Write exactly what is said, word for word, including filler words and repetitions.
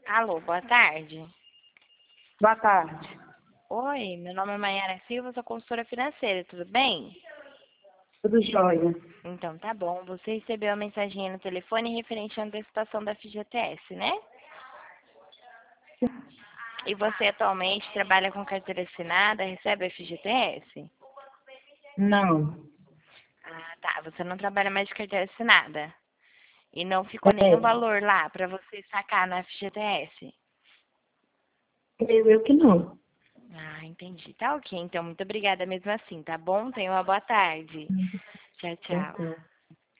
Alô, boa tarde. Boa tarde. Oi, meu nome é Maiara Silva, sou consultora financeira, tudo bem? Tudo jóia. Então tá bom. Você recebeu a mensaginha no telefone referente à antecipação da F G T S, né? E você atualmente trabalha com carteira assinada, recebe a F G T S? Não. Ah, tá. Você não trabalha mais de carteira assinada. E não ficou nenhum É, valor lá para você sacar na F G T S? creio eu que não. Ah, entendi. Tá ok. Então, muito obrigada mesmo assim, tá bom? Tenha uma boa tarde. Tchau, Boa tchau. tarde.